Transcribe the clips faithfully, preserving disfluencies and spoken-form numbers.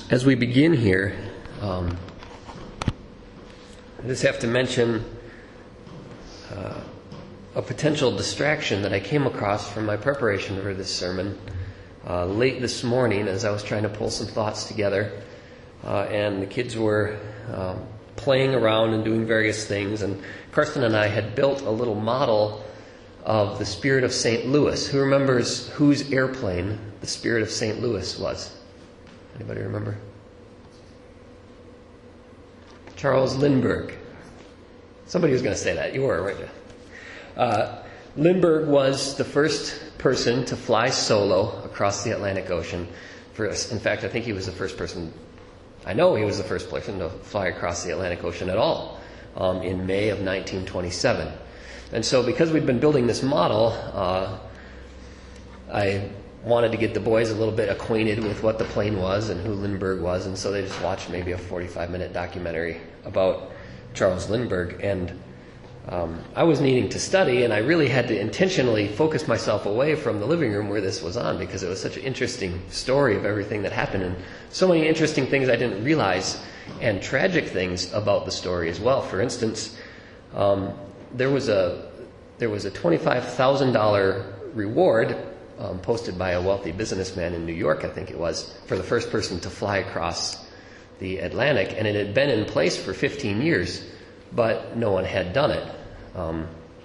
As we begin here, um, I just have to mention uh, a potential distraction that I came across from my preparation for this sermon uh, late this morning as I was trying to pull some thoughts together. Uh, and the kids were um, playing around and doing various things. And Karsten and I had built a little model of the Spirit of Saint Louis. Who remembers whose airplane the Spirit of Saint Louis was? Anybody remember? Charles Lindbergh. Somebody was going to say that. You were, weren't you? Uh, Lindbergh was the first person to fly solo across the Atlantic Ocean. First, in fact, I think he was the first person, I know he was the first person to fly across the Atlantic Ocean at all um, in May of nineteen twenty-seven. And so because we'd been building this model, uh, I wanted to get the boys a little bit acquainted with what the plane was and who Lindbergh was, and so they just watched maybe a forty-five minute documentary about Charles Lindbergh. And um, I was needing to study, and I really had to intentionally focus myself away from the living room where this was on, because it was such an interesting story of everything that happened, and so many interesting things I didn't realize, and tragic things about the story as well. For instance, um, there was a there was a twenty-five thousand dollars reward Um, posted by a wealthy businessman in New York, I think it was, for the first person to fly across the Atlantic. And it had been in place for fifteen years, but no one had done it. Um,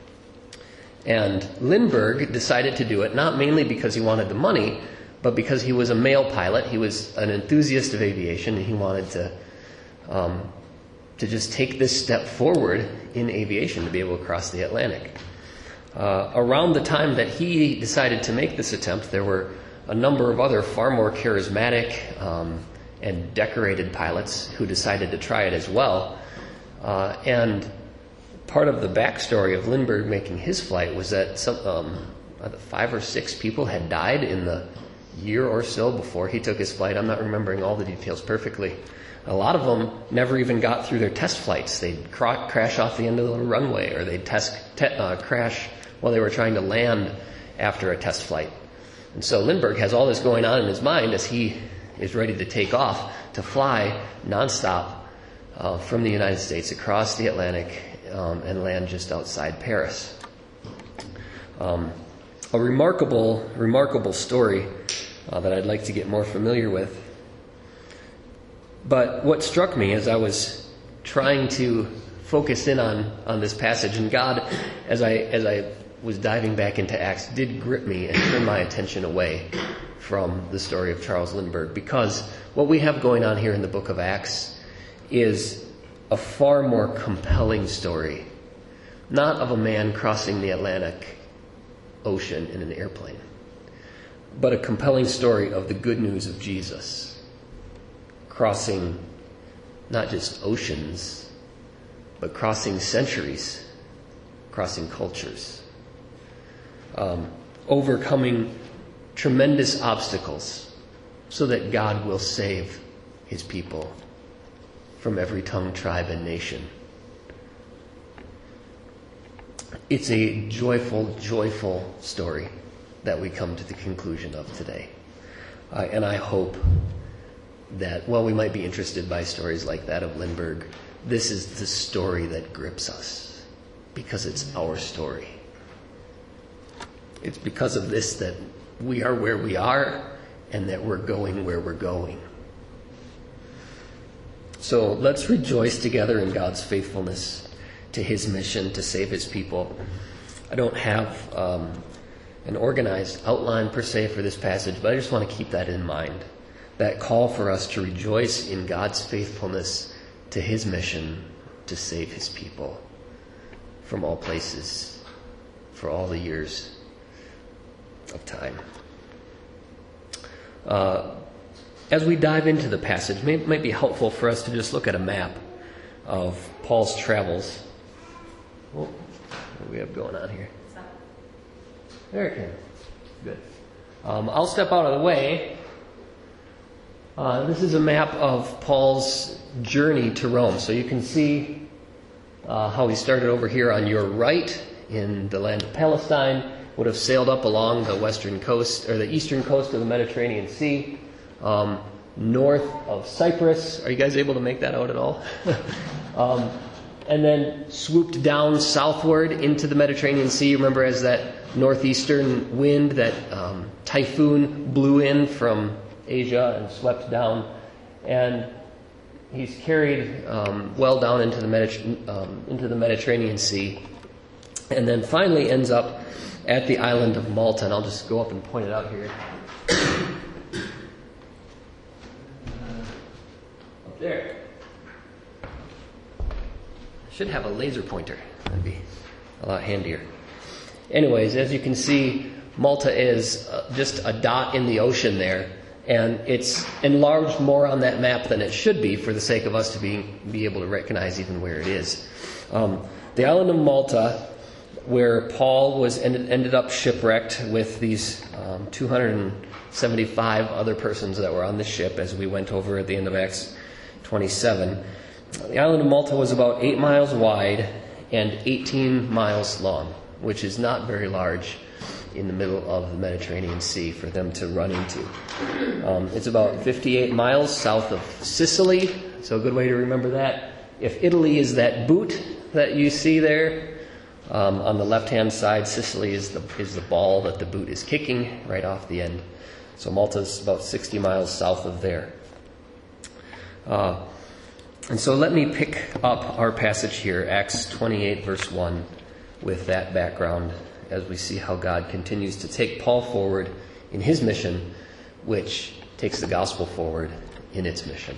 and Lindbergh decided to do it, not mainly because he wanted the money, but because he was a male pilot. He was an enthusiast of aviation, and he wanted to um, to just take this step forward in aviation, to be able to cross the Atlantic. Uh, around the time that he decided to make this attempt, there were a number of other far more charismatic um, and decorated pilots who decided to try it as well. Uh, and part of the backstory of Lindbergh making his flight was that some, um, five or six people had died in the year or so before he took his flight. I'm not remembering all the details perfectly. A lot of them never even got through their test flights. They'd cra- crash off the end of the runway, or they'd test, te- uh, crash while they were trying to land after a test flight. And so Lindbergh has all this going on in his mind as he is ready to take off to fly nonstop uh, from the United States across the Atlantic um, and land just outside Paris. Um, a remarkable, remarkable story uh, that I'd like to get more familiar with. But what struck me as I was trying to focus in on, on this passage, and God, as I as I was diving back into Acts, did grip me and turn my attention away from the story of Charles Lindbergh, because what we have going on here in the book of Acts is a far more compelling story, not of a man crossing the Atlantic Ocean in an airplane, but a compelling story of the good news of Jesus crossing not just oceans, but crossing centuries, crossing cultures, um, overcoming tremendous obstacles so that God will save his people from every tongue, tribe, and nation. It's a joyful, joyful story that we come to the conclusion of today. Uh, and I hope that, while we might be interested by stories like that of Lindbergh, this is the story that grips us, because it's our story. It's because of this that we are where we are, and that we're going where we're going. So let's rejoice together in God's faithfulness to his mission to save his people. I don't have um, an organized outline per se for this passage, but I just want to keep that in mind. That call for us to rejoice in God's faithfulness to his mission to save his people from all places for all the years of time. Uh, as we dive into the passage, it might be helpful for us to just look at a map of Paul's travels. Oh, what do we have going on here? There it is. Good. Um, I'll step out of the way. Uh, this is a map of Paul's journey to Rome. So you can see uh, how he started over here on your right in the land of Palestine, would have sailed up along the western coast, or the eastern coast of the Mediterranean Sea, um, north of Cyprus. Are you guys able to make that out at all? um, and then swooped down southward into the Mediterranean Sea. Remember, as that northeastern wind, that um, typhoon blew in from Asia and swept down. And he's carried um, well down into the, Mediter- um, into the Mediterranean Sea. And then finally ends up at the island of Malta. And I'll just go up and point it out here. Up there. I should have a laser pointer. That'd be a lot handier. Anyways, as you can see, Malta is uh, just a dot in the ocean there. And it's enlarged more on that map than it should be for the sake of us to be, be able to recognize even where it is. Um, the island of Malta, where Paul was ended, ended up shipwrecked with these um, two hundred seventy-five other persons that were on the ship, as we went over at the end of Acts twenty-seven. The island of Malta was about eight miles wide and eighteen miles long, which is not very large in the middle of the Mediterranean Sea for them to run into. Um, it's about fifty-eight miles south of Sicily, so a good way to remember that. If Italy is that boot that you see there, um, on the left-hand side, Sicily is the is the ball that the boot is kicking right off the end. So Malta's about sixty miles south of there. Uh, and so let me pick up our passage here, Acts twenty-eight, verse one, with that background, as we see how God continues to take Paul forward in his mission, which takes the gospel forward in its mission.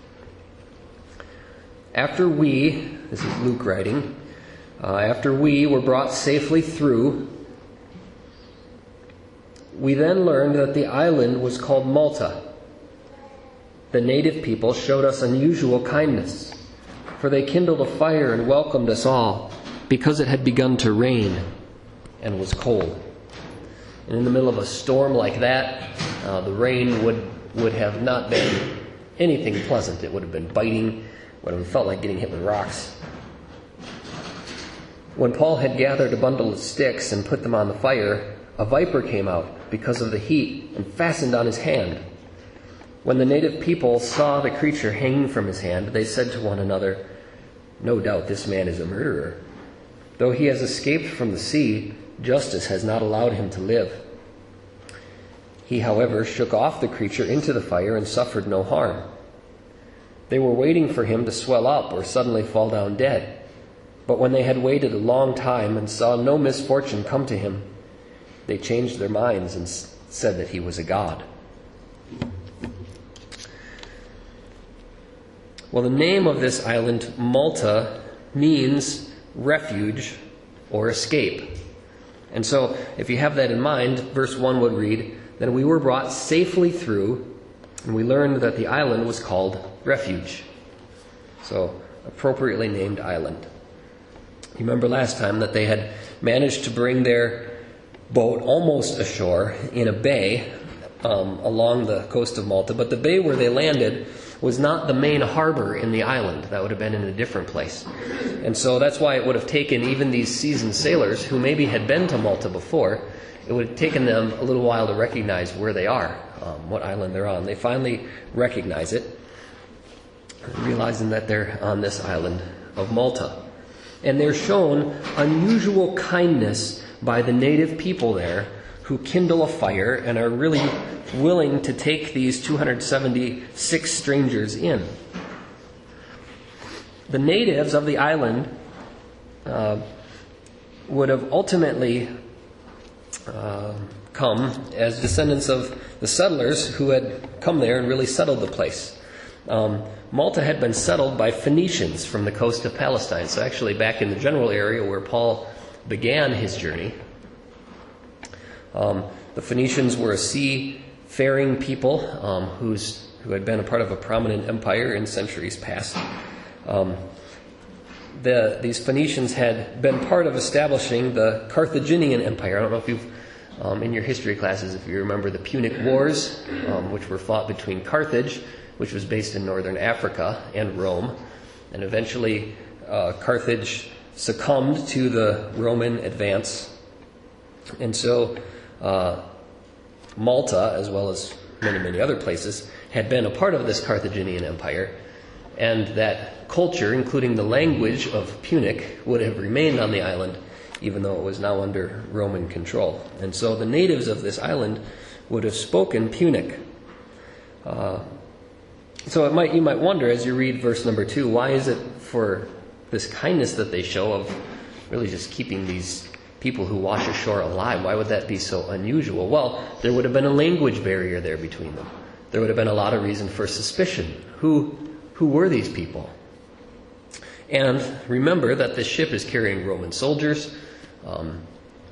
After we, this is Luke writing, uh, after we were brought safely through, we then learned that the island was called Malta. The native people showed us unusual kindness, for they kindled a fire and welcomed us all, because it had begun to rain and was cold. And in the middle of a storm like that, uh, the rain would, would have not been anything pleasant. It would have been biting, would have felt like getting hit with rocks. When Paul had gathered a bundle of sticks and put them on the fire, a viper came out because of the heat and fastened on his hand. When the native people saw the creature hanging from his hand, they said to one another, "No doubt this man is a murderer. Though he has escaped from the sea, justice has not allowed him to live." He, however, shook off the creature into the fire and suffered no harm. They were waiting for him to swell up or suddenly fall down dead. But when they had waited a long time and saw no misfortune come to him, they changed their minds and said that he was a god. Well, the name of this island, Malta, means refuge or escape. And so, if you have that in mind, verse one would read, "Then we were brought safely through, and we learned that the island was called Refuge." So, appropriately named island. You remember last time that they had managed to bring their boat almost ashore in a bay um, along the coast of Malta, but the bay where they landed was not the main harbor in the island. That would have been in a different place. And so that's why it would have taken even these seasoned sailors who maybe had been to Malta before, it would have taken them a little while to recognize where they are, um, what island they're on. They finally recognize it, realizing that they're on this island of Malta. And they're shown unusual kindness by the native people there, who kindle a fire and are really willing to take these two hundred seventy-six strangers in. The natives of the island uh, would have ultimately uh, come as descendants of the settlers who had come there and really settled the place. Um, Malta had been settled by Phoenicians from the coast of Palestine. So actually back in the general area where Paul began his journey, um, the Phoenicians were a seafaring people um, who's, who had been a part of a prominent empire in centuries past. Um, the, these Phoenicians had been part of establishing the Carthaginian Empire. I don't know if you've, um, in your history classes, if you remember the Punic Wars, um, which were fought between Carthage, which was based in northern Africa, and Rome. And eventually uh, Carthage succumbed to the Roman advance. And so uh, Malta, as well as many, many other places, had been a part of this Carthaginian Empire, and that culture, including the language of Punic, would have remained on the island, even though it was now under Roman control. And so the natives of this island would have spoken Punic. Uh, so it might you might wonder, as you read verse number two, why is it for this kindness that they show of really just keeping these people who wash ashore alive? Why would that be so unusual? Well, there would have been a language barrier there between them. There would have been a lot of reason for suspicion. Who, who were these people? And remember that this ship is carrying Roman soldiers. Um,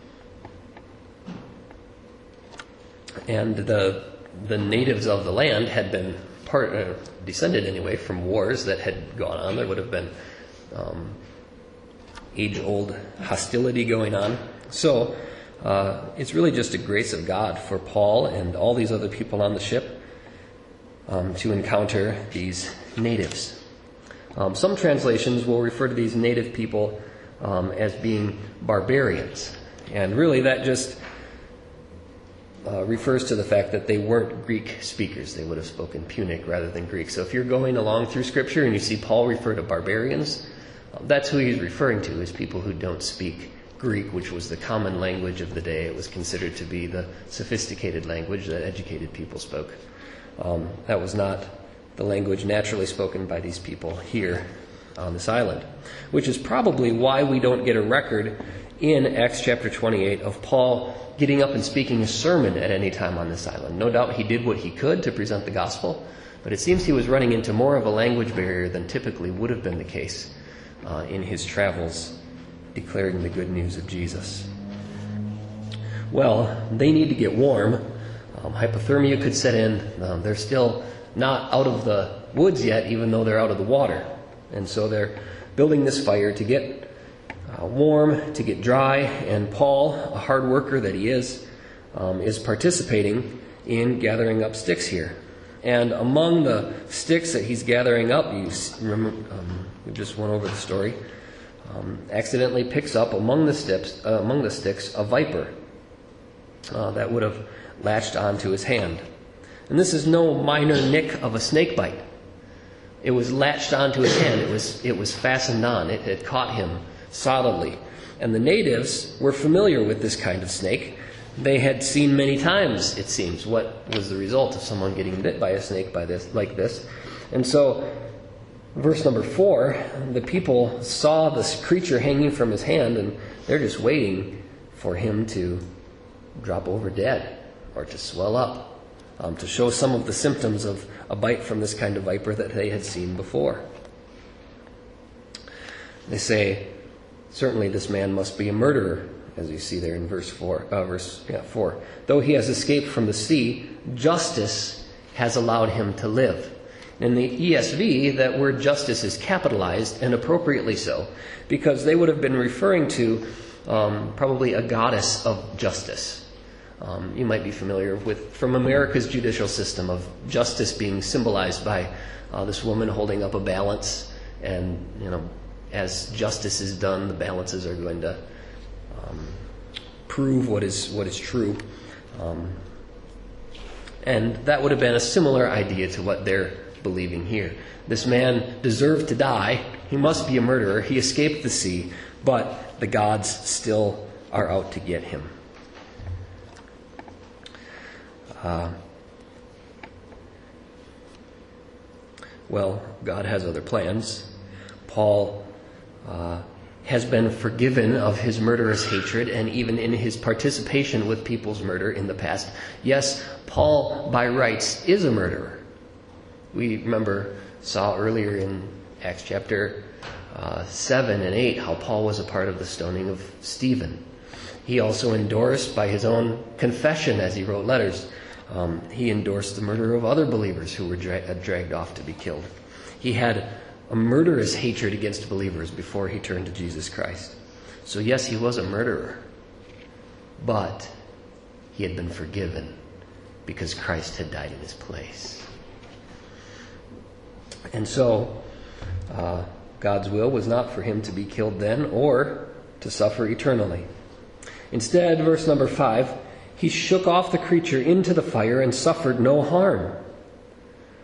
and the the natives of the land had been part uh, descended anyway from wars that had gone on. There would have been um, age-old hostility going on. So uh, it's really just a grace of God for Paul and all these other people on the ship um, to encounter these natives. Um, some translations will refer to these native people um, as being barbarians. And really that just uh, refers to the fact that they weren't Greek speakers. They would have spoken Punic rather than Greek. So if you're going along through Scripture and you see Paul refer to barbarians, that's who he's referring to, is people who don't speak Greek, which was the common language of the day. It was considered to be the sophisticated language that educated people spoke. Um, that was not the language naturally spoken by these people here on this island, which is probably why we don't get a record in Acts chapter twenty-eight of Paul getting up and speaking a sermon at any time on this island. No doubt he did what he could to present the gospel, but it seems he was running into more of a language barrier than typically would have been the case Uh, in his travels declaring the good news of Jesus. Well, they need to get warm. Um, hypothermia could set in. Um, they're still not out of the woods yet, even though they're out of the water. And so they're building this fire to get uh, warm, to get dry. And Paul, a hard worker that he is, um, is participating in gathering up sticks here. And among the sticks that he's gathering up, you remember, um, we just went over the story, um, accidentally picks up among the sticks, uh, among the sticks, a viper uh, that would have latched onto his hand. And this is no minor nick of a snake bite. It was latched onto his hand. It was it was fastened on. It had caught him solidly. And the natives were familiar with this kind of snake. They had seen many times, it seems, what was the result of someone getting bit by a snake by this, like this. And so, verse number four, the people saw this creature hanging from his hand, and they're just waiting for him to drop over dead or to swell up, um, to show some of the symptoms of a bite from this kind of viper that they had seen before. They say, certainly this man must be a murderer, as you see there in verse four. Uh, verse yeah, four. Though he has escaped from the sea, justice has allowed him to live. In the E S V, that word justice is capitalized, and appropriately so, because they would have been referring to um, probably a goddess of justice. Um, you might be familiar with, from America's judicial system, of justice being symbolized by uh, this woman holding up a balance, and, you know, as justice is done, the balances are going to Um, prove what is what is true. Um, and that would have been a similar idea to what they're believing here. This man deserved to die. He must be a murderer. He escaped the sea, but the gods still are out to get him. Uh, well, God has other plans. Paul uh, has been forgiven of his murderous hatred, and even in his participation with people's murder in the past. Yes, Paul, by rights, is a murderer. We remember, saw earlier in Acts chapter uh, seven and eight, how Paul was a part of the stoning of Stephen. He also endorsed, by his own confession as he wrote letters, um, he endorsed the murder of other believers who were dra- dragged off to be killed. He had a murderous hatred against believers before he turned to Jesus Christ. So yes, he was a murderer, but he had been forgiven because Christ had died in his place. And so uh, God's will was not for him to be killed then or to suffer eternally. Instead, verse number five, he shook off the creature into the fire and suffered no harm.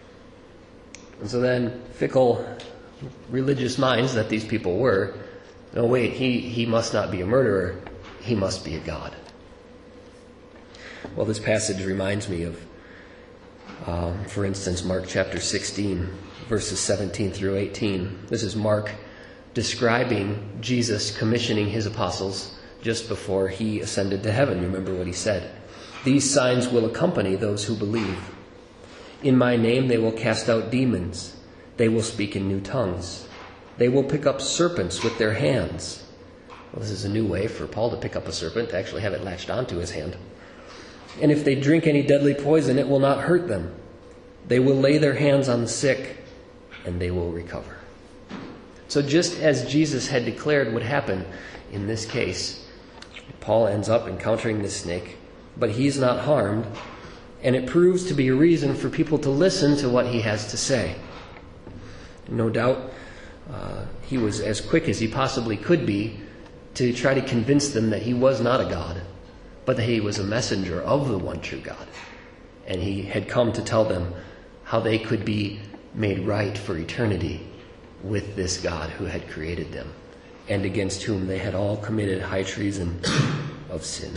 And so then fickle religious minds that these people were, no, wait, he, he must not be a murderer. He must be a god. Well, this passage reminds me of, um, for instance, Mark chapter sixteen, verses seventeen through eighteen. This is Mark describing Jesus commissioning his apostles just before he ascended to heaven. Remember what he said. These signs will accompany those who believe. In my name they will cast out demons. They will speak in new tongues. They will pick up serpents with their hands. Well, this is a new way for Paul to pick up a serpent, to actually have it latched onto his hand. And if they drink any deadly poison, it will not hurt them. They will lay their hands on the sick, and they will recover. So just as Jesus had declared would happen in this case, Paul ends up encountering this snake, but he's not harmed, and it proves to be a reason for people to listen to what he has to say. No doubt uh, he was as quick as he possibly could be to try to convince them that he was not a god, but that he was a messenger of the one true God. And he had come to tell them how they could be made right for eternity with this God who had created them, and against whom they had all committed high treason of sin.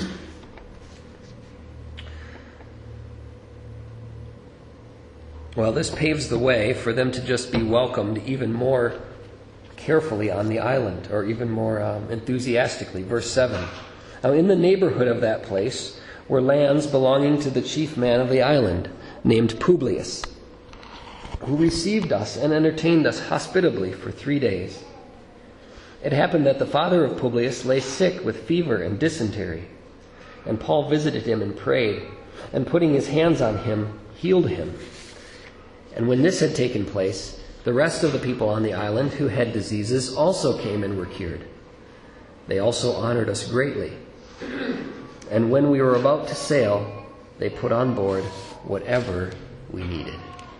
Well, this paves the way for them to just be welcomed even more carefully on the island, or even more um, enthusiastically. Verse seven. Now in the neighborhood of that place were lands belonging to the chief man of the island, named Publius, who received us and entertained us hospitably for three days. It happened that the father of Publius lay sick with fever and dysentery, and Paul visited him and prayed, and putting his hands on him, healed him. And when this had taken place, the rest of the people on the island who had diseases also came and were cured. They also honored us greatly. And when we were about to sail, they put on board whatever we needed.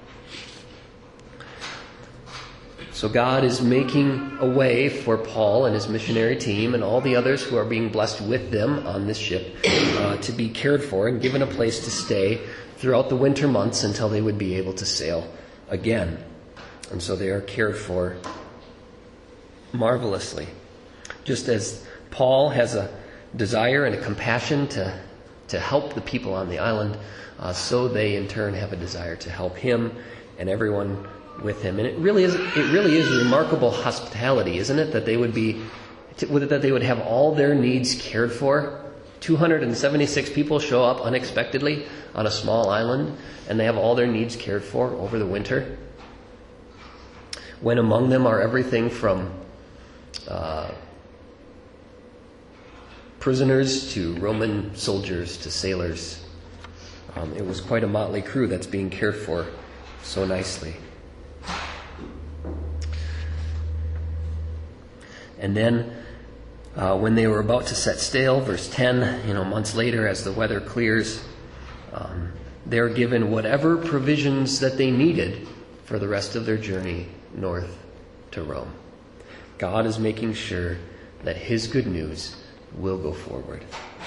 So God is making a way for Paul and his missionary team and all the others who are being blessed with them on this ship uh, to be cared for and given a place to stay throughout the winter months until they would be able to sail again. And so they are cared for marvelously. Just as Paul has a desire and a compassion to, to help the people on the island, uh, so they in turn have a desire to help him and everyone with him. And it really is it really is remarkable hospitality, isn't it? That they would be that they would have all their needs cared for. two hundred seventy-six people show up unexpectedly on a small island, and they have all their needs cared for over the winter. When among them are everything from uh, prisoners to Roman soldiers to sailors. Um, it was quite a motley crew that's being cared for so nicely. And then uh, when they were about to set sail, verse ten, you know, months later as the weather clears, um, they're given whatever provisions that they needed for the rest of their journey north to Rome. God is making sure that his good news will go forward.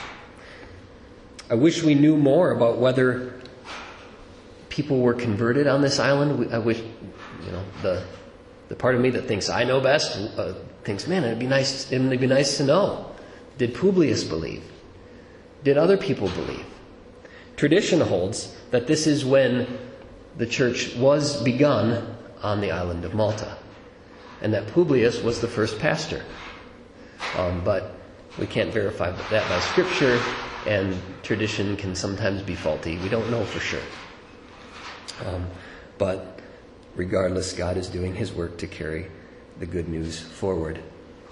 I wish we knew more about whether people were converted on this island. I wish, you know, the the part of me that thinks I know best uh, thinks, man, it'd be nice. It'd be nice to know. Did Publius believe? Did other people believe? Tradition holds that this is when the church was begun on the island of Malta, and that Publius was the first pastor. Um, but we can't verify that by Scripture, and tradition can sometimes be faulty. We don't know for sure. Um, but regardless, God is doing his work to carry the good news forward.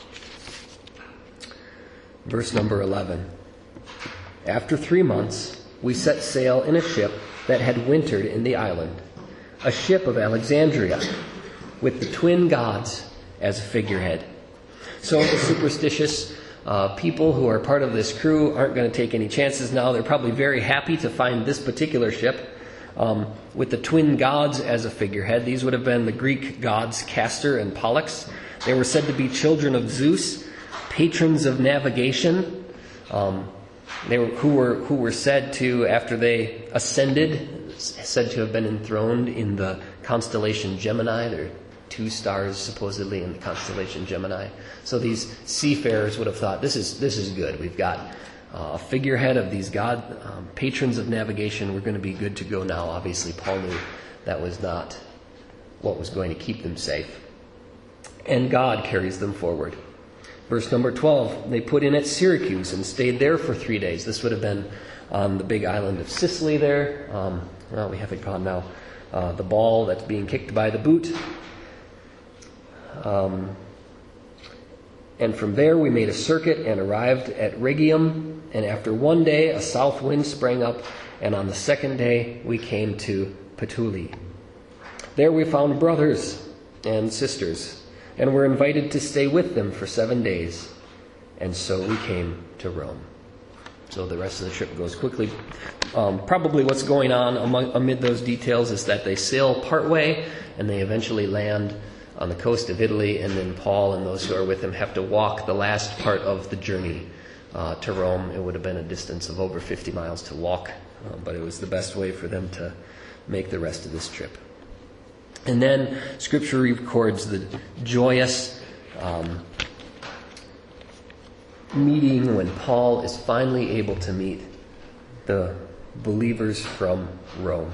Verse number eleven. After three months, we set sail in a ship that had wintered in the island, a ship of Alexandria, with the twin gods as a figurehead. So the superstitious uh, people who are part of this crew aren't going to take any chances now. They're probably very happy to find this particular ship um, with the twin gods as a figurehead. These would have been the Greek gods Castor and Pollux. They were said to be children of Zeus, patrons of navigation, um, they were, who were who were said to, after they ascended said to have been enthroned in the constellation Gemini. There are two stars supposedly in the constellation Gemini. So these seafarers would have thought, this is this is good. We've got uh, a figurehead of these God um, patrons of navigation. We're going to be good to go now. Obviously, Paul knew that was not what was going to keep them safe. And God carries them forward. Verse number twelve, they put in at Syracuse and stayed there for three days. This would have been on the big island of Sicily there. Um, well, we have it gone now. Uh, the ball that's being kicked by the boot. Um, and from there we made a circuit and arrived at Rhegium. And after one day a south wind sprang up, and on the second day we came to Puteoli. There we found brothers and sisters, and were invited to stay with them for seven days. And so we came to Rome. So the rest of the trip goes quickly. Um, probably what's going on among, amid those details is that they sail partway and they eventually land on the coast of Italy, and then Paul and those who are with him have to walk the last part of the journey uh, to Rome. It would have been a distance of over fifty miles to walk, uh, but it was the best way for them to make the rest of this trip. And then Scripture records the joyous um, meeting when Paul is finally able to meet the believers from Rome.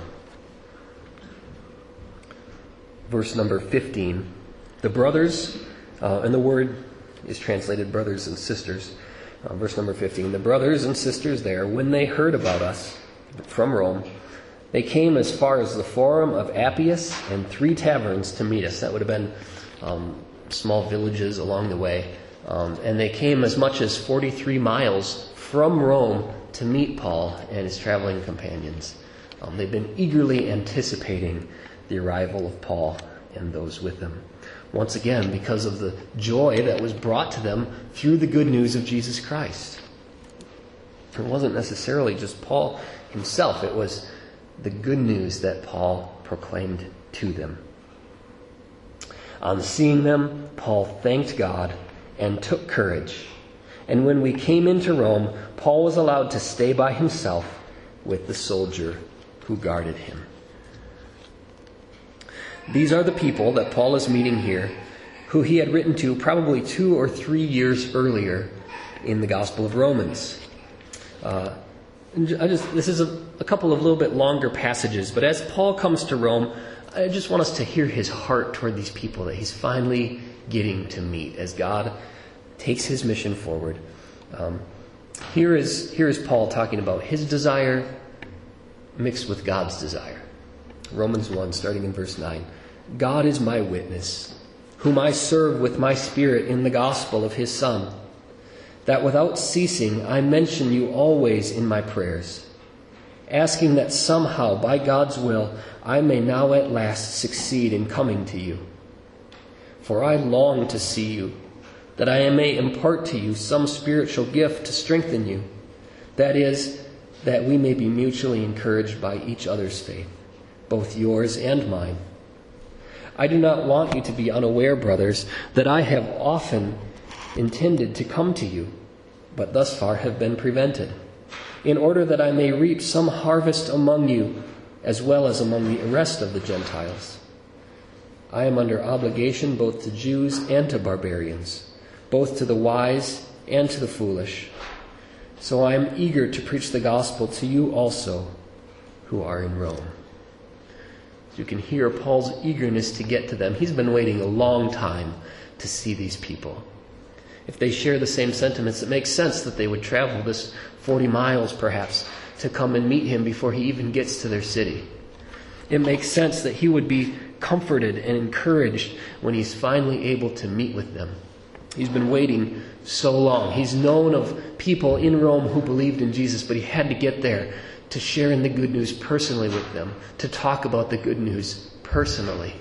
Verse number fifteen. The brothers, uh, and the word is translated brothers and sisters. Uh, verse number fifteen. The brothers and sisters there, when they heard about us from Rome, they came as far as the Forum of Appius and three taverns to meet us. That would have been um, small villages along the way. Um, and they came as much as forty-three miles from Rome to meet Paul and his traveling companions. Um, they've been eagerly anticipating the arrival of Paul and those with him. Once again, because of the joy that was brought to them through the good news of Jesus Christ. It wasn't necessarily just Paul himself. It was the good news that Paul proclaimed to them. On seeing them, Paul thanked God and took courage. And when we came into Rome, Paul was allowed to stay by himself with the soldier who guarded him. These are the people that Paul is meeting here, who he had written to probably two or three years earlier in the Gospel of Romans. Uh, I just this is a, a couple of little bit longer passages, but as Paul comes to Rome, I just want us to hear his heart toward these people that he's finally getting to meet as God takes his mission forward. Um, here is here is Paul talking about his desire mixed with God's desire. Romans one, starting in verse nine. God is my witness, whom I serve with my spirit in the gospel of his Son, that without ceasing I mention you always in my prayers, asking that somehow by God's will I may now at last succeed in coming to you. For I long to see you, that I may impart to you some spiritual gift to strengthen you, that is, that we may be mutually encouraged by each other's faith, both yours and mine. I do not want you to be unaware, brothers, that I have often intended to come to you, but thus far have been prevented, in order that I may reap some harvest among you, as well as among the rest of the Gentiles. I am under obligation both to Jews and to barbarians, both to the wise and to the foolish. So I am eager to preach the gospel to you also, who are in Rome. You can hear Paul's eagerness to get to them. He's been waiting a long time to see these people. If they share the same sentiments, it makes sense that they would travel this forty miles perhaps to come and meet him before he even gets to their city. It makes sense that he would be comforted and encouraged when he's finally able to meet with them. He's been waiting so long. He's known of people in Rome who believed in Jesus, but he had to get there to share in the good news personally with them, to talk about the good news personally,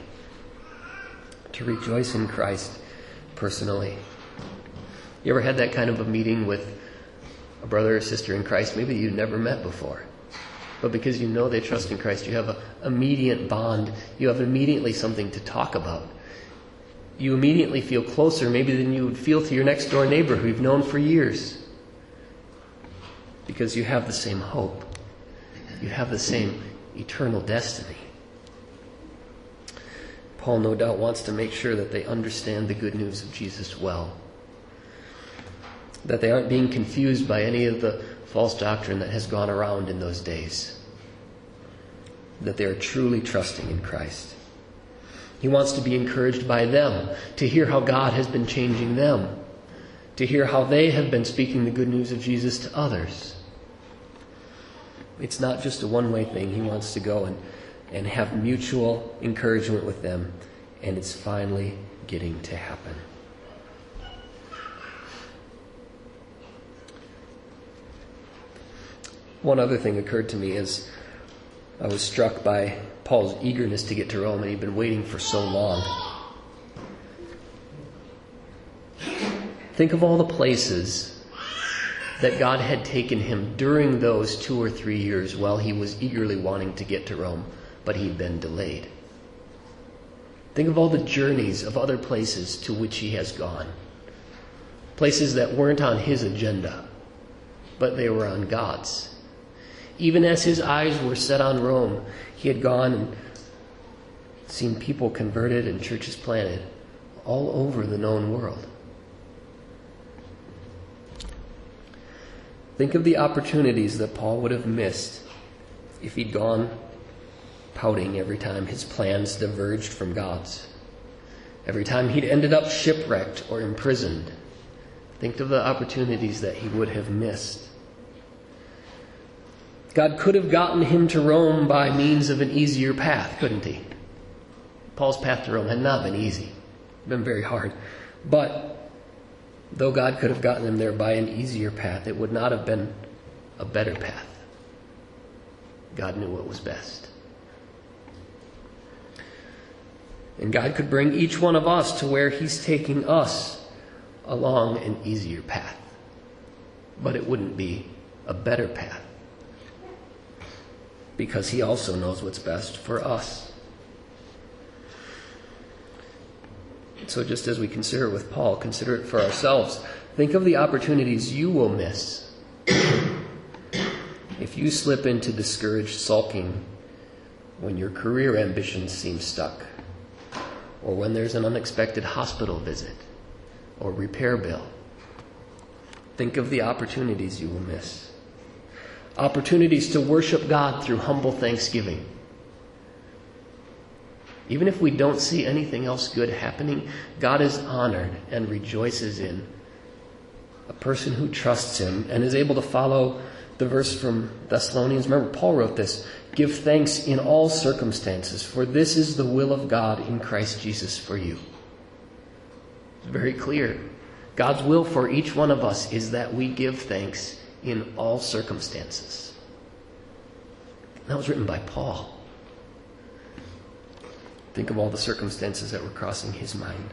to rejoice in Christ personally. You ever had that kind of a meeting with a brother or sister in Christ, maybe you've never met before, but because you know they trust in Christ, you have an immediate bond. You have immediately something to talk about. You immediately feel closer maybe than you would feel to your next door neighbor who you've known for years, because you have the same hope. You have the same eternal destiny. Paul no doubt wants to make sure that they understand the good news of Jesus well, that they aren't being confused by any of the false doctrine that has gone around in those days, that they are truly trusting in Christ. He wants to be encouraged by them, to hear how God has been changing them, to hear how they have been speaking the good news of Jesus to others. It's not just a one-way thing. He wants to go and, and have mutual encouragement with them, and it's finally getting to happen. One other thing occurred to me as I was struck by Paul's eagerness to get to Rome, and he'd been waiting for so long. Think of all the places that God had taken him during those two or three years while he was eagerly wanting to get to Rome, but he'd been delayed. Think of all the journeys of other places to which he has gone. Places that weren't on his agenda, but they were on God's. Even as his eyes were set on Rome, he had gone and seen people converted and churches planted all over the known world. Think of the opportunities that Paul would have missed if he'd gone pouting every time his plans diverged from God's. Every time he'd ended up shipwrecked or imprisoned. Think of the opportunities that he would have missed. God could have gotten him to Rome by means of an easier path, couldn't he? Paul's path to Rome had not been easy. It had been very hard. But though God could have gotten him there by an easier path, it would not have been a better path. God knew what was best. And God could bring each one of us to where he's taking us along an easier path. But it wouldn't be a better path, because he also knows what's best for us. So just as we consider it with Paul, consider it for ourselves. Think of the opportunities you will miss if you slip into discouraged sulking when your career ambitions seem stuck, or when there's an unexpected hospital visit or repair bill. Think of the opportunities you will miss. Opportunities to worship God through humble thanksgiving. Even if we don't see anything else good happening, God is honored and rejoices in a person who trusts him and is able to follow the verse from Thessalonians. Remember, Paul wrote this: "Give thanks in all circumstances, for this is the will of God in Christ Jesus for you." It's very clear. God's will for each one of us is that we give thanks in all circumstances. That was written by Paul. Think of all the circumstances that were crossing his mind.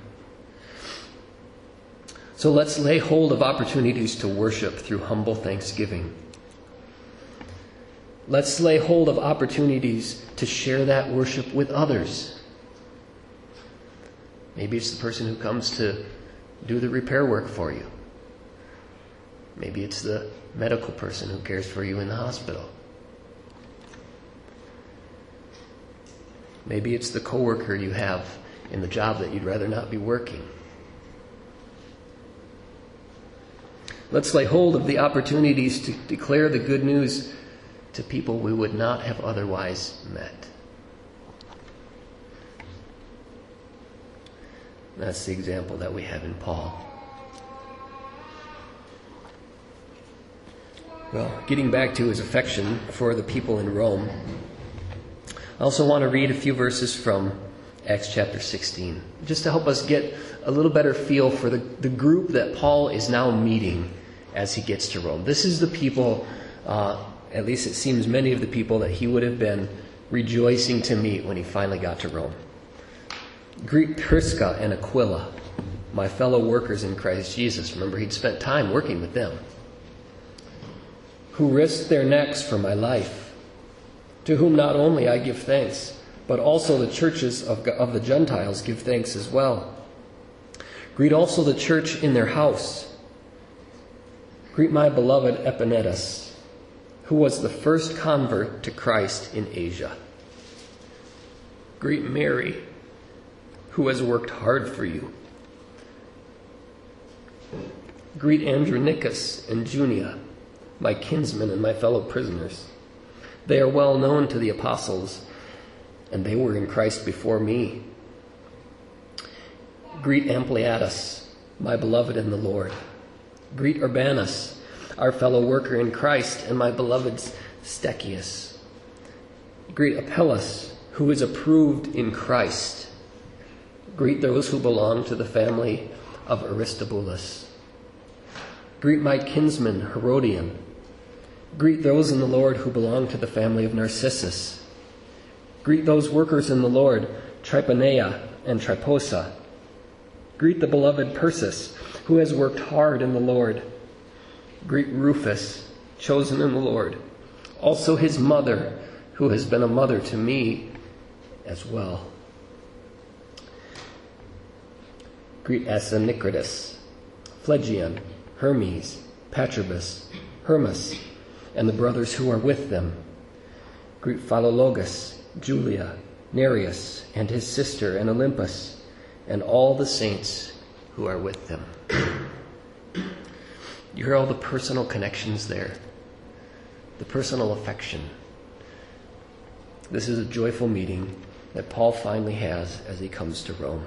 So let's lay hold of opportunities to worship through humble thanksgiving. Let's lay hold of opportunities to share that worship with others. Maybe it's the person who comes to do the repair work for you. Maybe it's the medical person who cares for you in the hospital. Maybe it's the coworker you have in the job that you'd rather not be working. Let's lay hold of the opportunities to declare the good news to people we would not have otherwise met. That's the example that we have in Paul. Well, getting back to his affection for the people in Rome, I also want to read a few verses from Acts chapter sixteen, just to help us get a little better feel for the, the group that Paul is now meeting as he gets to Rome. This is the people, uh, at least it seems many of the people that he would have been rejoicing to meet when he finally got to Rome. Greet Prisca and Aquila, my fellow workers in Christ Jesus. Remember, he'd spent time working with them. Who risked their necks for my life, to whom not only I give thanks, but also the churches of, of the Gentiles give thanks as well. Greet also the church in their house. Greet my beloved Epaenetus, who was the first convert to Christ in Asia. Greet Mary, who has worked hard for you. Greet Andronicus and Junia, my kinsmen and my fellow prisoners. They are well known to the apostles, and they were in Christ before me. Greet Ampliatus, my beloved in the Lord. Greet Urbanus, our fellow worker in Christ, and my beloved Stachys. Greet Apelles, who is approved in Christ. Greet those who belong to the family of Aristobulus. Greet my kinsman Herodion. Greet those in the Lord who belong to the family of Narcissus. Greet those workers in the Lord, Tryphaena and Tryphosa. Greet the beloved Persis, who has worked hard in the Lord. Greet Rufus, chosen in the Lord, also his mother, who has been a mother to me as well. Greet Asyncritus, Phlegon, Hermes, Patrobus, Hermas, and the brothers who are with them. Greet Philologus, Julia, Nereus, and his sister, and Olympus, and all the saints who are with them. You hear all the personal connections there, the personal affection. This is a joyful meeting that Paul finally has as he comes to Rome.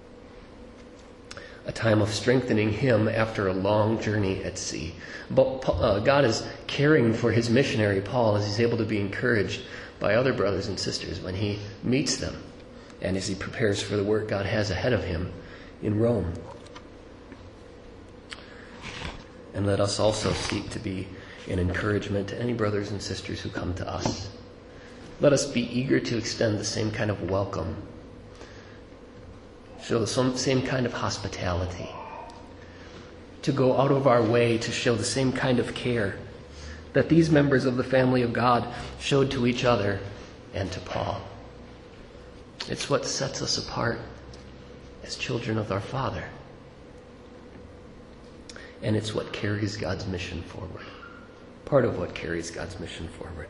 A time of strengthening him after a long journey at sea. But uh, God is caring for his missionary Paul as he's able to be encouraged by other brothers and sisters when he meets them and as he prepares for the work God has ahead of him in Rome. And let us also seek to be an encouragement to any brothers and sisters who come to us. Let us be eager to extend the same kind of welcome, show the same kind of hospitality, to go out of our way to show the same kind of care that these members of the family of God showed to each other and to Paul. It's what sets us apart as children of our Father. And it's what carries God's mission forward. Part of what carries God's mission forward.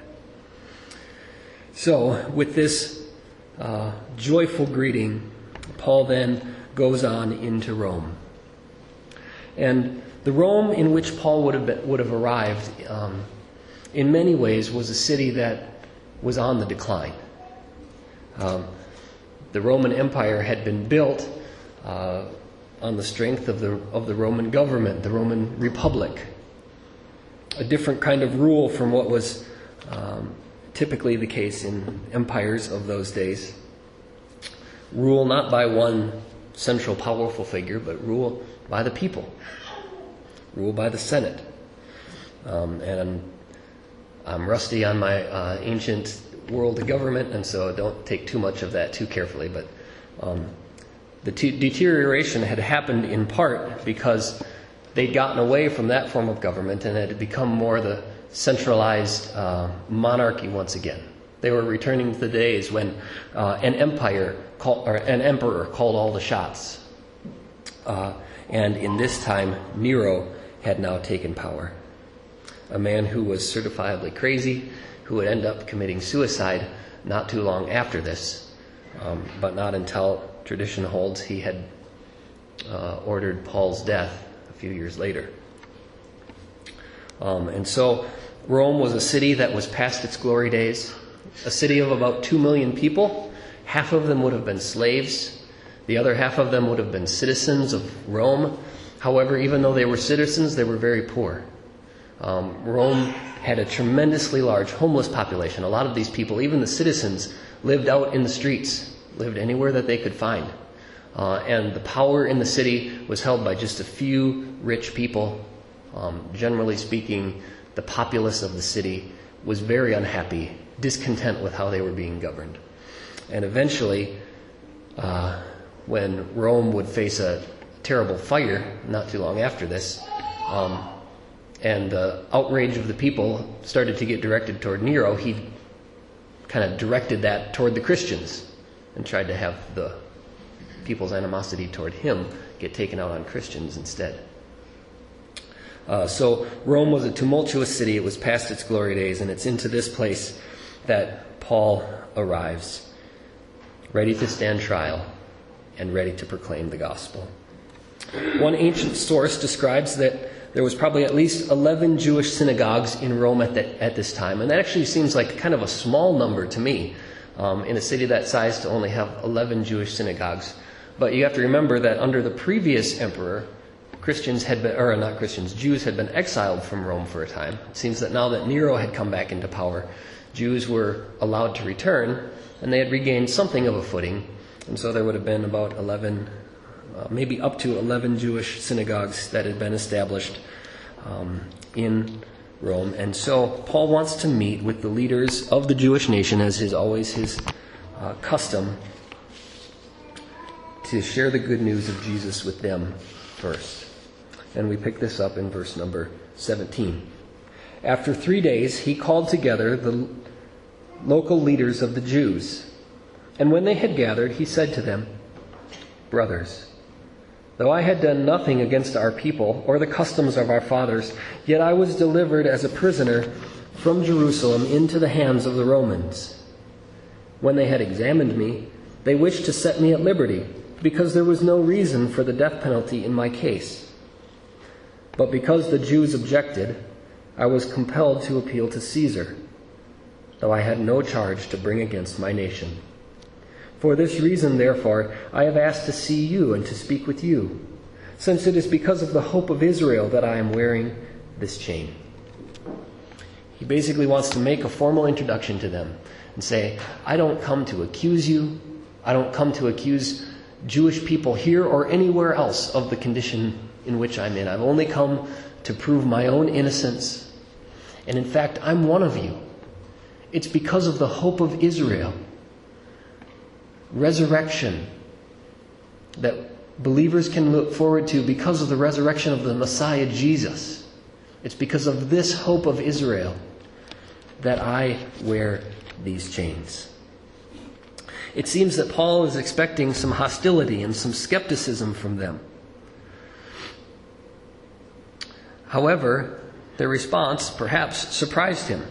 So, with this uh, joyful greeting, Paul then goes on into Rome. And the Rome in which Paul would have been, would have arrived, um, in many ways, was a city that was on the decline. Um, the Roman Empire had been built uh, on the strength of the of the Roman government, the Roman Republic. A different kind of rule from what was um, typically the case in empires of those days. Rule not by one central powerful figure, but rule by the people. Rule by the Senate. Um, and I'm rusty on my uh, ancient world of government, and so don't take too much of that too carefully. But um, the t- deterioration had happened in part because they'd gotten away from that form of government and had become more the centralized uh, monarchy once again. They were returning to the days when uh, an empire call, or an emperor called all the shots. Uh, and in this time, Nero had now taken power. A man who was certifiably crazy, who would end up committing suicide not too long after this, um, but not until tradition holds he had uh, ordered Paul's death a few years later. Um, and so Rome was a city that was past its glory days, a city of about two million people. Half of them would have been slaves. The other half of them would have been citizens of Rome. However, even though they were citizens, they were very poor. Um, Rome had a tremendously large homeless population. A lot of these people, even the citizens, lived out in the streets, lived anywhere that they could find. Uh, and the power in the city was held by just a few rich people. Um, generally speaking, the populace of the city was very unhappy, discontent with how they were being governed. And eventually, uh, when Rome would face a terrible fire not too long after this, um, and the outrage of the people started to get directed toward Nero, he kind of directed that toward the Christians and tried to have the people's animosity toward him get taken out on Christians instead. Uh, so Rome was a tumultuous city. It was past its glory days, and it's into this place that Paul arrives, ready to stand trial and ready to proclaim the gospel. One ancient source describes that there was probably at least eleven Jewish synagogues in Rome at, the, at this time, and that actually seems like kind of a small number to me, um, in a city that size to only have eleven Jewish synagogues. But you have to remember that under the previous emperor, Christians had been, or not Christians, Jews had been exiled from Rome for a time. It seems that now that Nero had come back into power, Jews were allowed to return, and they had regained something of a footing. And so there would have been about eleven, uh, maybe up to eleven Jewish synagogues that had been established um, in Rome. And so Paul wants to meet with the leaders of the Jewish nation, as is always his uh, custom, to share the good news of Jesus with them first. And we pick this up in verse number seventeen. After three days, he called together the local leaders of the Jews. And when they had gathered, he said to them, "Brothers, though I had done nothing against our people or the customs of our fathers, yet I was delivered as a prisoner from Jerusalem into the hands of the Romans. When they had examined me, they wished to set me at liberty, because there was no reason for the death penalty in my case. But because the Jews objected, I was compelled to appeal to Caesar, though I had no charge to bring against my nation. For this reason, therefore, I have asked to see you and to speak with you, since it is because of the hope of Israel that I am wearing this chain." He basically wants to make a formal introduction to them and say, I don't come to accuse you. I don't come to accuse Jewish people here or anywhere else of the condition in which I'm in. I've only come to prove my own innocence. And in fact, I'm one of you. It's because of the hope of Israel, resurrection, that believers can look forward to because of the resurrection of the Messiah Jesus. It's because of this hope of Israel that I wear these chains. It seems that Paul is expecting some hostility and some skepticism from them. However, their response perhaps surprised him.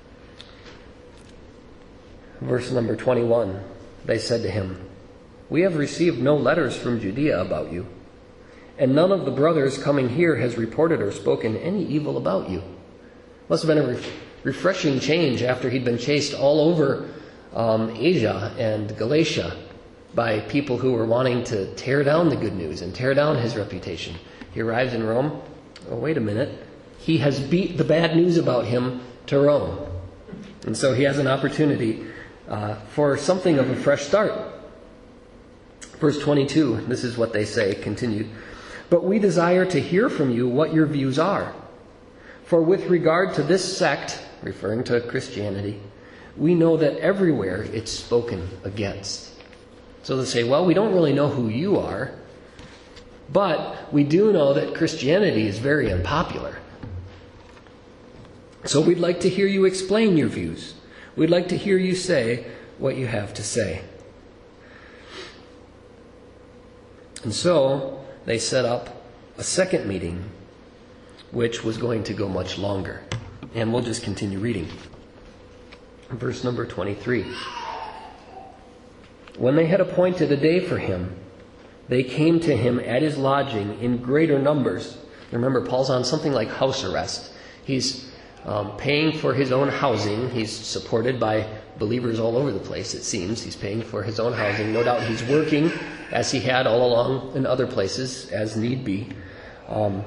Verse number twenty-one, they said to him, "We have received no letters from Judea about you, and none of the brothers coming here has reported or spoken any evil about you." Must have been a re- refreshing change after he'd been chased all over um, Asia and Galatia by people who were wanting to tear down the good news and tear down his reputation. He arrives in Rome. Oh, wait a minute. He has beat the bad news about him to Rome. And so he has an opportunity uh, for something of a fresh start. Verse twenty-two, this is what they say, continued. "But we desire to hear from you what your views are. For with regard to this sect," referring to Christianity, "we know that everywhere it's spoken against." So they say, well, we don't really know who you are, but we do know that Christianity is very unpopular. So we'd like to hear you explain your views. We'd like to hear you say what you have to say. And so they set up a second meeting, which was going to go much longer. And we'll just continue reading. Verse number twenty-three. "When they had appointed a day for him, they came to him at his lodging in greater numbers." Remember, Paul's on something like house arrest. He's um, paying for his own housing. He's supported by believers all over the place, it seems. He's paying for his own housing. No doubt he's working, as he had all along in other places, as need be. Um,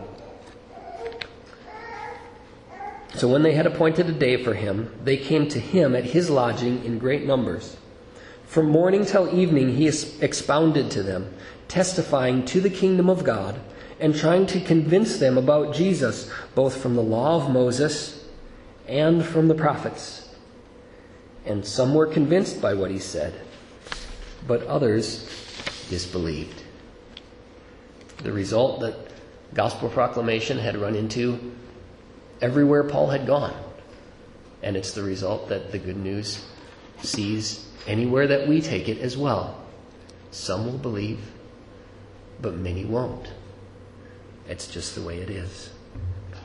so when they had appointed a day for him, they came to him at his lodging in great numbers. From morning till evening he expounded to them, testifying to the kingdom of God, and trying to convince them about Jesus, both from the law of Moses and from the prophets. And some were convinced by what he said, but others disbelieved. The result that gospel proclamation had run into everywhere Paul had gone. And it's the result that the good news sees anywhere that we take it as well. Some will believe, but many won't. It's just the way it is.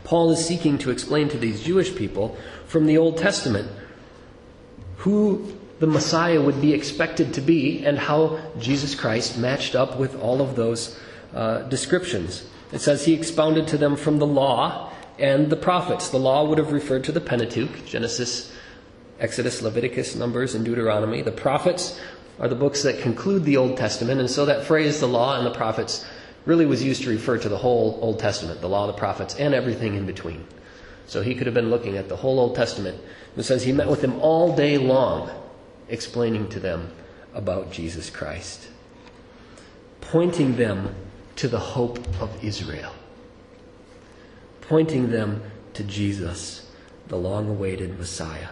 Paul is seeking to explain to these Jewish people from the Old Testament who the Messiah would be expected to be and how Jesus Christ matched up with all of those uh, descriptions. It says he expounded to them from the law and the prophets. The law would have referred to the Pentateuch, Genesis, Exodus, Leviticus, Numbers, and Deuteronomy. The prophets are the books that conclude the Old Testament, and so that phrase, the law and the prophets, really was used to refer to the whole Old Testament, the law, the prophets, and everything in between. So he could have been looking at the whole Old Testament. It says he met with them all day long, explaining to them about Jesus Christ, pointing them to the hope of Israel, pointing them to Jesus, the long-awaited Messiah.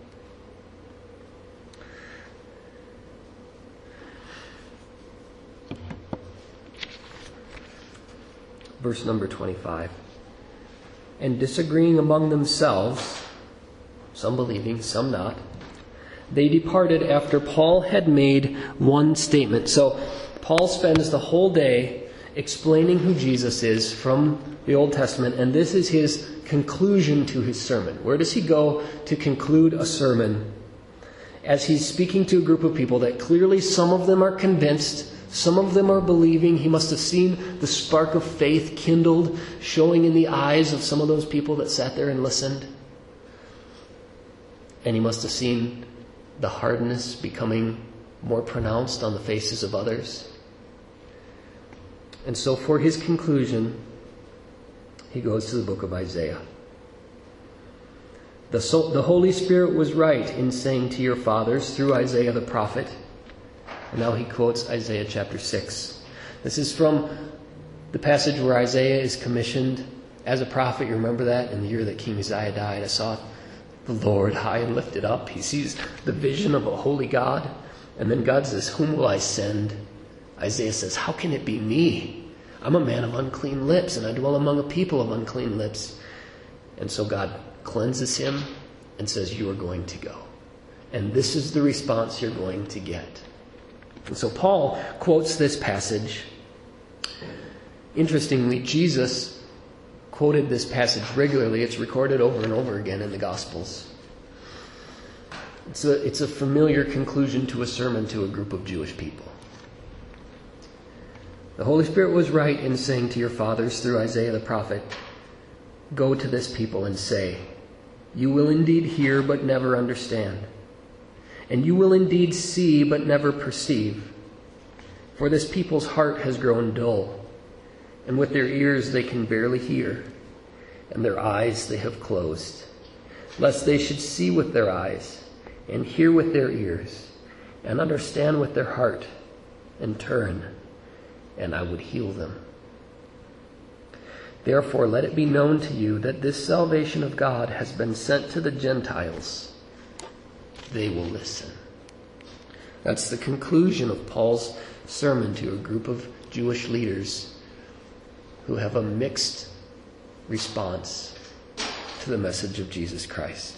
Verse number twenty-five. And disagreeing among themselves, some believing, some not, they departed after Paul had made one statement. So Paul spends the whole day explaining who Jesus is from the Old Testament, and this is his conclusion to his sermon. Where does he go to conclude a sermon? As he's speaking to a group of people that clearly some of them are convinced, some of them are believing. He must have seen the spark of faith kindled, showing in the eyes of some of those people that sat there and listened. And he must have seen the hardness becoming more pronounced on the faces of others. And so for his conclusion, he goes to the book of Isaiah. The, so, the Holy Spirit was right in saying to your fathers through Isaiah the prophet. And now he quotes Isaiah chapter six. This is from the passage where Isaiah is commissioned as a prophet. You remember that? In the year that King Uzziah died, I saw the Lord high and lifted up. He sees the vision of a holy God. And then God says, whom will I send? Isaiah says, how can it be me? I'm a man of unclean lips, and I dwell among a people of unclean lips. And so God cleanses him and says, you are going to go. And this is the response you're going to get. And so Paul quotes this passage. Interestingly, Jesus quoted this passage regularly. It's recorded over and over again in the Gospels. It's a, it's a familiar conclusion to a sermon to a group of Jewish people. The Holy Spirit was right in saying to your fathers through Isaiah the prophet, go to this people and say, you will indeed hear but never understand. And you will indeed see, but never perceive. For this people's heart has grown dull, and with their ears they can barely hear, and their eyes they have closed, lest they should see with their eyes, and hear with their ears, and understand with their heart, and turn, and I would heal them. Therefore let it be known to you that this salvation of God has been sent to the Gentiles. They will listen. That's the conclusion of Paul's sermon to a group of Jewish leaders who have a mixed response to the message of Jesus Christ.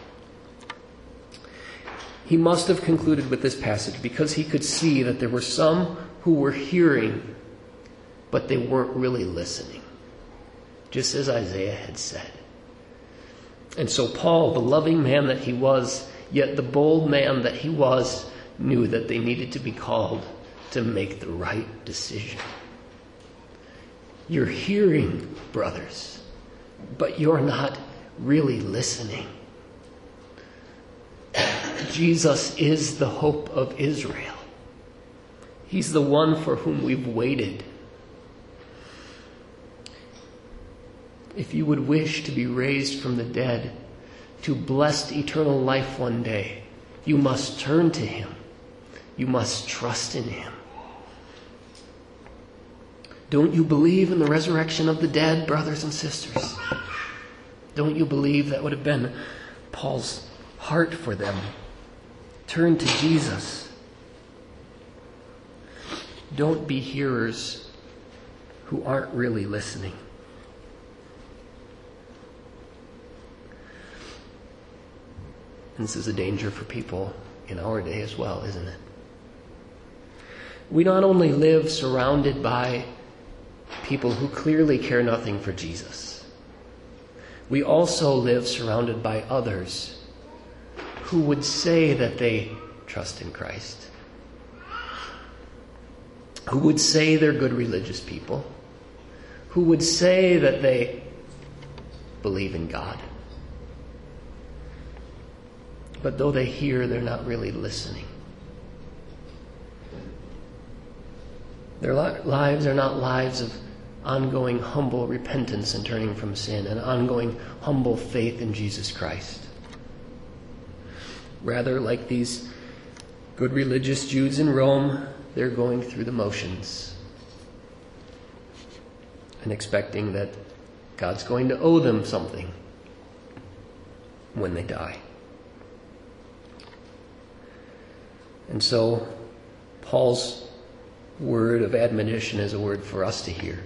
He must have concluded with this passage because he could see that there were some who were hearing, but they weren't really listening, just as Isaiah had said. And so Paul, the loving man that he was, yet the bold man that he was, knew that they needed to be called to make the right decision. You're hearing, brothers, but you're not really listening. Jesus is the hope of Israel. He's the one for whom we've waited. If you would wish to be raised from the dead to blessed eternal life one day, you must turn to him. You must trust in him. Don't you believe in the resurrection of the dead, brothers and sisters? Don't you believe that would have been Paul's heart for them? Turn to Jesus. Don't be hearers who aren't really listening. And this is a danger for people in our day as well, isn't it? We not only live surrounded by people who clearly care nothing for Jesus. we also live surrounded by others who would say that they trust in Christ, who would say they're good religious people, who would say that they believe in God. But though they hear, they're not really listening. Their lives are not lives of ongoing humble repentance and turning from sin and ongoing humble faith in Jesus Christ. Rather, like these good religious Jews in Rome, they're going through the motions and expecting that God's going to owe them something when they die. And so, Paul's word of admonition is a word for us to hear.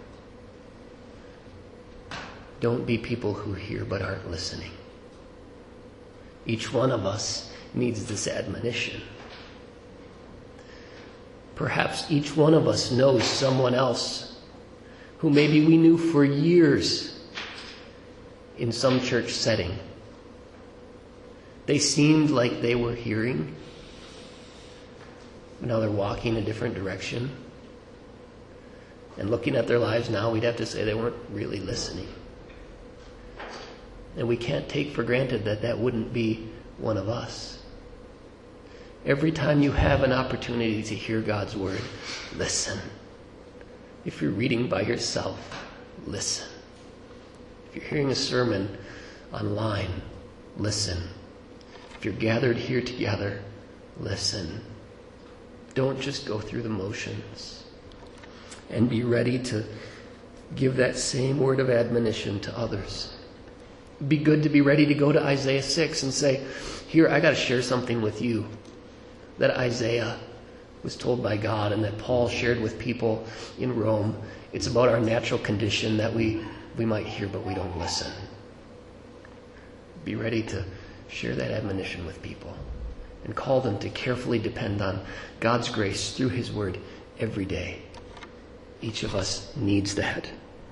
Don't be people who hear but aren't listening. Each one of us needs this admonition. Perhaps each one of us knows someone else who maybe we knew for years in some church setting. They seemed like they were hearing, but now they're walking a different direction. And looking at their lives now, we'd have to say they weren't really listening. And we can't take for granted that that wouldn't be one of us. Every time you have an opportunity to hear God's word, listen. If you're reading by yourself, listen. If you're hearing a sermon online, listen. If you're gathered here together, listen. Don't just go through the motions. And be ready to give that same word of admonition to others. It'd be good to be ready to go to Isaiah six and say, here, I got to share something with you that Isaiah was told by God and that Paul shared with people in Rome. It's about our natural condition that we, we might hear, but we don't listen. Be ready to share that admonition with people and call them to carefully depend on God's grace through His Word every day. Each of us needs that.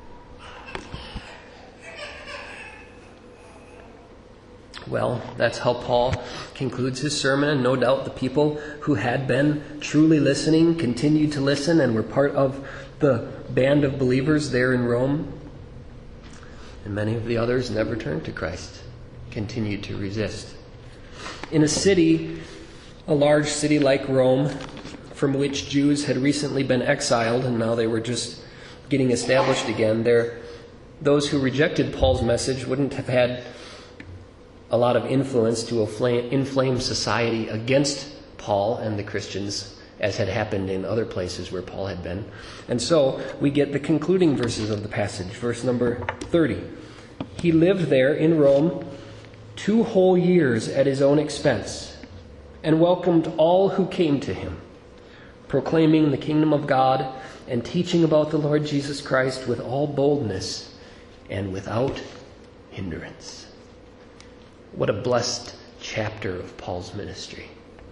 Well, that's how Paul concludes his sermon, and no doubt the people who had been truly listening continued to listen and were part of the band of believers there in Rome. And many of the others never turned to Christ, continued to resist. In a city, a large city like Rome, from which Jews had recently been exiled and now they were just getting established again, there, those who rejected Paul's message wouldn't have had a lot of influence to inflame society against Paul and the Christians, as had happened in other places where Paul had been. And so we get the concluding verses of the passage, verse number thirty. He lived there in Rome two whole years at his own expense and welcomed all who came to him, proclaiming the kingdom of God and teaching about the Lord Jesus Christ with all boldness and without hindrance. What a blessed chapter of Paul's ministry.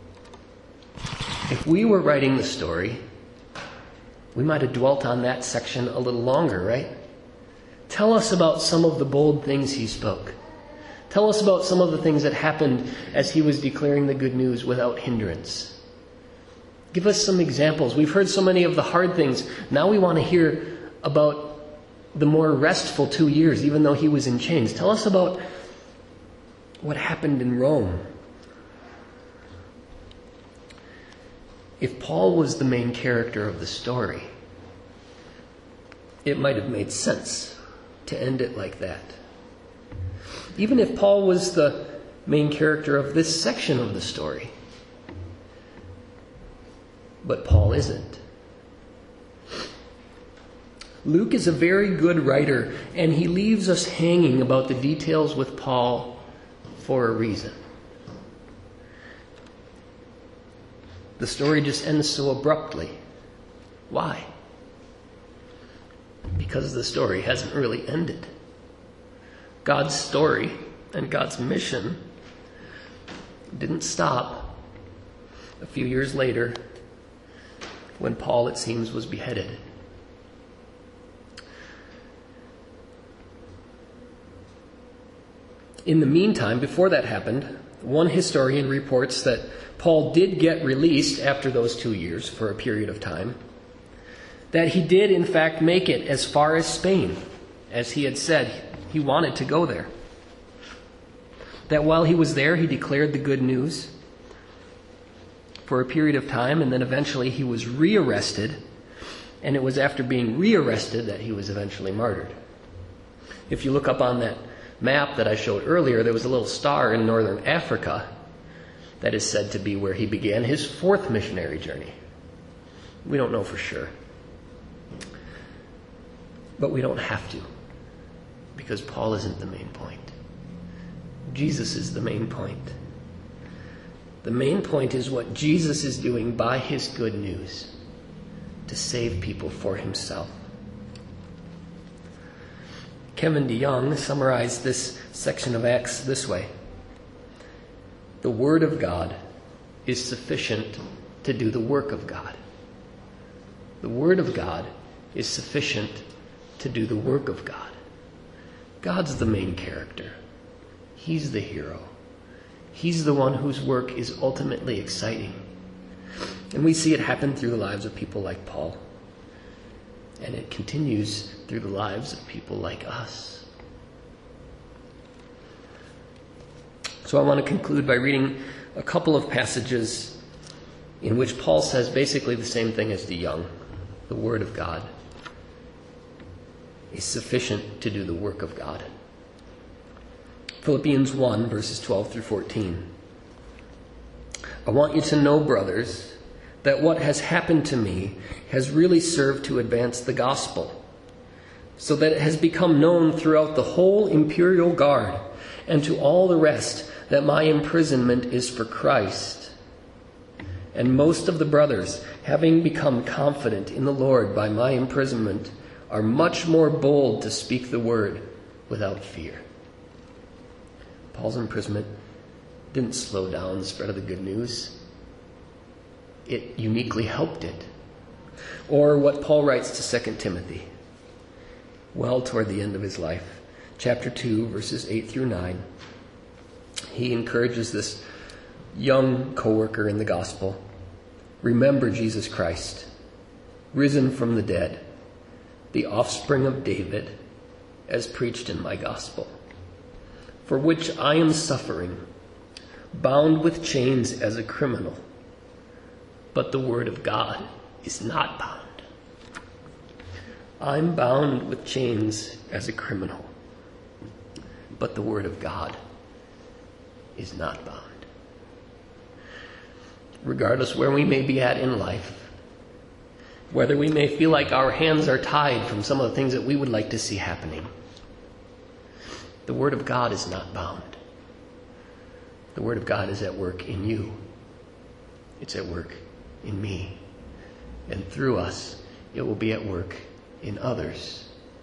If we were writing the story, we might have dwelt on that section a little longer, right? Tell us about some of the bold things he spoke. Tell us about some of the things that happened as he was declaring the good news without hindrance. Give us some examples. We've heard so many of the hard things. Now we want to hear about the more restful two years, even though he was in chains. Tell us about what happened in Rome. If Paul was the main character of the story, it might have made sense to end it like that. Even if Paul was the main character of this section of the story. But Paul isn't. Luke is a very good writer, and he leaves us hanging about the details with Paul for a reason. The story just ends so abruptly. Why? Because the story hasn't really ended. God's story and God's mission didn't stop a few years later when Paul, it seems, was beheaded. In the meantime, before that happened, one historian reports that Paul did get released after those two years for a period of time, that he did in fact make it as far as Spain, as he had said he wanted to go there. That while he was there, he declared the good news for a period of time, and then eventually he was rearrested, and it was after being rearrested that he was eventually martyred. If you look up on that map that I showed earlier, there was a little star in northern Africa that is said to be where he began his fourth missionary journey. We don't know for sure. But we don't have to, because Paul isn't the main point. Jesus is the main point. The main point is what Jesus is doing by his good news to save people for himself. Kevin DeYoung summarized this section of Acts this way: the Word of God is sufficient to do the work of God. The Word of God is sufficient to do the work of God. God's the main character. He's the hero. He's the one whose work is ultimately exciting. And we see it happen through the lives of people like Paul. And it continues through the lives of people like us. So I want to conclude by reading a couple of passages in which Paul says basically the same thing as DeYoung. The Word of God is sufficient to do the work of God. Philippians one, verses twelve through fourteen. I want you to know, brothers, that what has happened to me has really served to advance the gospel, so that it has become known throughout the whole imperial guard and to all the rest that my imprisonment is for Christ. And most of the brothers, having become confident in the Lord by my imprisonment, are much more bold to speak the word without fear. Paul's imprisonment didn't slow down the spread of the good news. It uniquely helped it. Or what Paul writes to Second Timothy, well toward the end of his life, chapter two, verses eight through nine. He encourages this young co-worker in the gospel. Remember Jesus Christ, risen from the dead, the offspring of David, as preached in my gospel, for which I am suffering, bound with chains as a criminal. But the word of God is not bound. I'm bound with chains as a criminal, but the word of God is not bound. Regardless where we may be at in life, whether we may feel like our hands are tied from some of the things that we would like to see happening, the Word of God is not bound. The Word of God is at work in you. It's at work in me. And through us, it will be at work in others.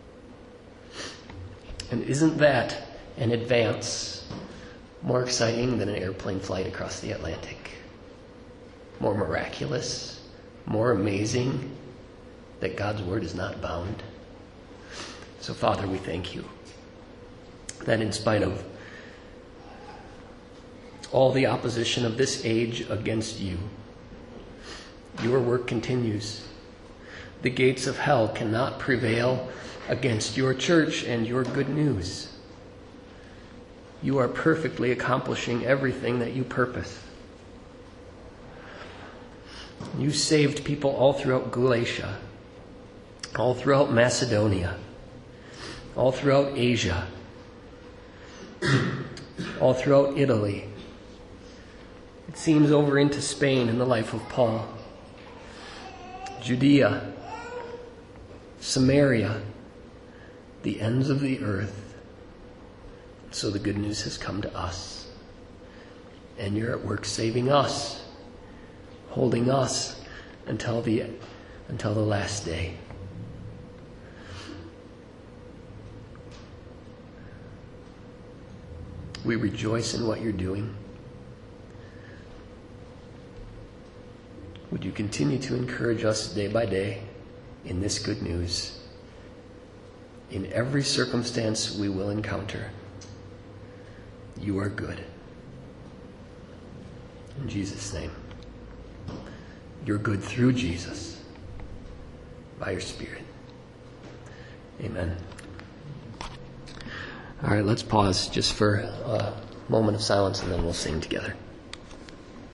And isn't that an advance more exciting than an airplane flight across the Atlantic? More miraculous? More amazing that God's Word is not bound? So, Father, we thank you that in spite of all the opposition of this age against you, your work continues. The gates of hell cannot prevail against your church and your good news. You are perfectly accomplishing everything that you purpose. You saved people all throughout Galatia, all throughout Macedonia, all throughout Asia, all throughout Italy. It seems over into Spain in the life of Paul. Judea, Samaria, the ends of the earth. So the good news has come to us. And you're at work saving us, holding us until the until the last day. We rejoice in what you're doing. Would you continue to encourage us day by day in this good news, in every circumstance we will encounter? You are good. In Jesus' name. You're good through Jesus, by your Spirit. Amen. All right, let's pause just for a moment of silence and then we'll sing together.